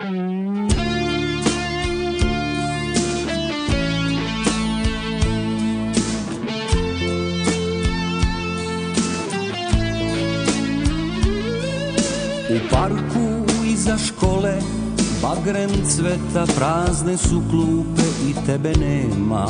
U parku iza škole bagrem cveta, prazne su klupe i tebe nema.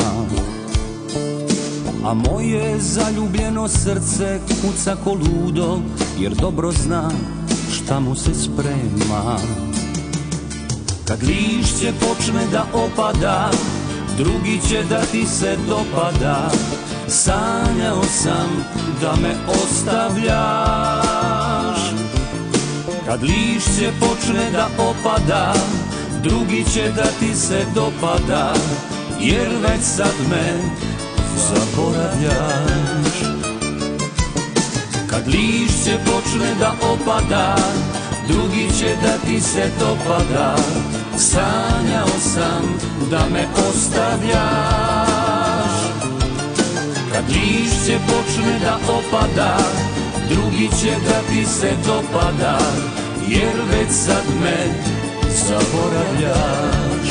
A moje zaljubljeno srce kuca ko ludo, jer dobro zna šta mu se sprema. Kad lišće počne da opada, drugi će da ti se dopada. Sanjao sam da me ostavljaš. Kad lišće počne da opada, drugi će da ti se dopada, jer već sad me zaboravljaš. Kad lišće počne da opada, drugi će da ti se dopada. Sanjao sam da me ostavljaš. Kad lišće počne da opada, drugi će da ti se dopada, jer već sad me zaboravljaš.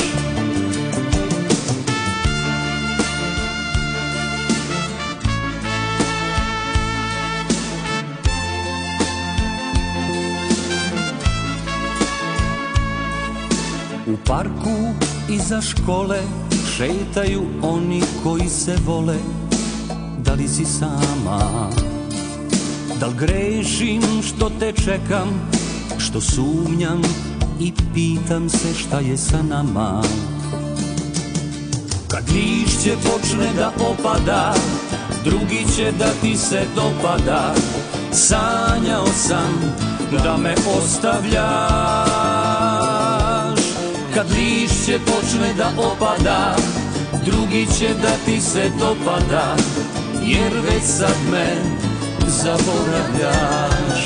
U parku iza škole šetaju oni koji se vole. Da li si sama? Da li grešim što te čekam, što sumnjam i pitam se šta je sa nama? Kad lišće počne da opada, drugi će da ti se dopada. Sanjao sam da me ostavljaš. Kad lišće počne da opada, drugi će da ti se dopada, jer već sad me zaboravljaš.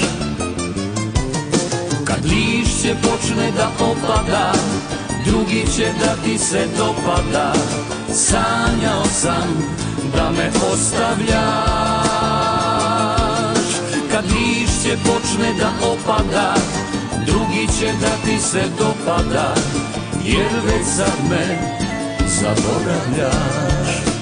Kad lišće počne da opada, drugi će da ti se dopada. Sanjao sam da me ostavljaš. Kad lišće počne da opada, drugi će da ti se dopada, jer već sad me zaboravljaš.